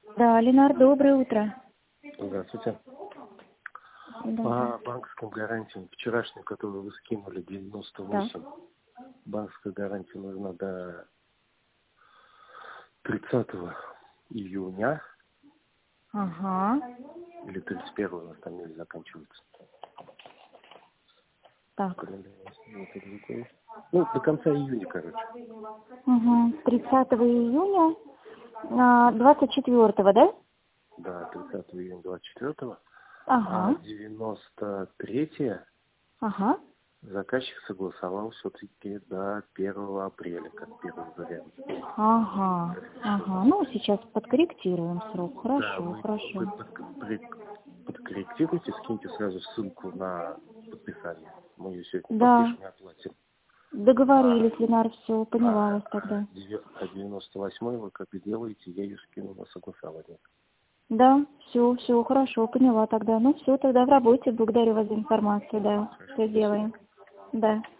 Да, Ленар, доброе утро. Здравствуйте. Да. По банковским гарантиям, вчерашним, которые вы скинули, 98, банковская гарантия нужна до 30 июня Ага. или 31 у нас там месяц заканчивается. Так. Ну, до конца июня, короче. Угу. 30 июня, 24, да? Да, 30 июня 24. Ага. А 93 Ага. заказчик согласовал все-таки до 1 апреля, как первый вариант. Ага. Ага. Ну, сейчас подкорректируем срок. Да, Хорошо, вы хорошо. подкорректируйте, скиньте сразу ссылку на подписание. Мы ее сегодня Да. подпишем и оплатим. Договорились, Ленар, все, поняла вас А тогда. 98 вы как делаете, я ее скину на согласование. Да, все, хорошо, поняла тогда. Ну, все, тогда в работе. Благодарю вас за информацию, да. Хорошо, Все спасибо. делаем. Да.